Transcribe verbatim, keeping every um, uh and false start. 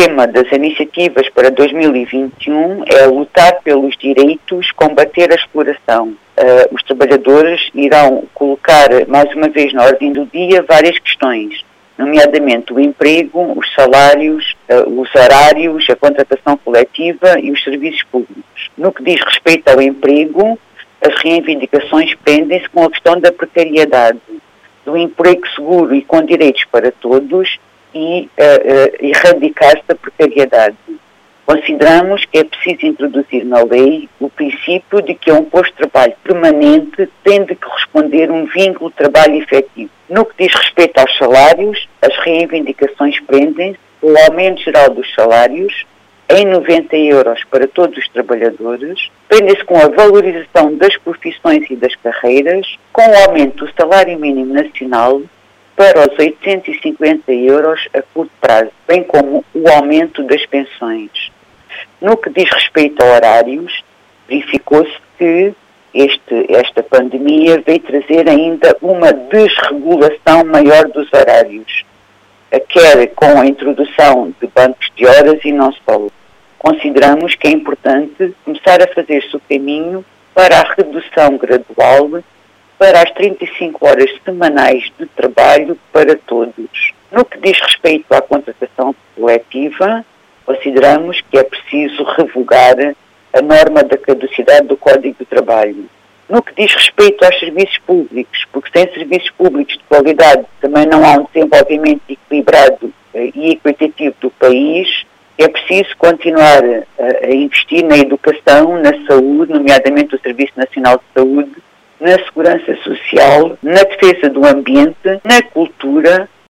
tema das iniciativas para dois mil e vinte e um é lutar pelos direitos, combater a exploração. Uh, os trabalhadores irão colocar mais uma vez na ordem do dia várias questões, nomeadamente o emprego, os salários, uh, os horários, a contratação coletiva e os serviços públicos. No que diz respeito ao emprego, as reivindicações prendem-se com a questão da precariedade, do emprego seguro e com direitos para todos e uh, uh, erradicar-se da precariedade. Consideramos que é preciso introduzir na lei o princípio de que a um posto de trabalho permanente tem de corresponder um vínculo de trabalho efetivo. No que diz respeito aos salários, as reivindicações prendem-se com o aumento geral dos salários em noventa euros para todos os trabalhadores, prendem-se com a valorização das profissões e das carreiras, com o aumento do salário mínimo nacional para os oitocentos e cinquenta euros a curto prazo, bem como o aumento das pensões. No que diz respeito a horários, verificou-se que este, esta pandemia veio trazer ainda uma desregulação maior dos horários, quer com a introdução de bancos de horas e não só. Consideramos que é importante começar a fazer-se o caminho para a redução gradual para as trinta e cinco horas semanais de trabalho para todos. No que diz respeito à contratação coletiva, consideramos que é preciso revogar a norma da caducidade do Código do Trabalho. No que diz respeito aos serviços públicos, porque sem serviços públicos de qualidade também não há um desenvolvimento equilibrado e equitativo do país, é preciso continuar a, a investir na educação, na saúde, nomeadamente o Serviço Nacional de Saúde, na segurança social, na defesa do ambiente, na cultura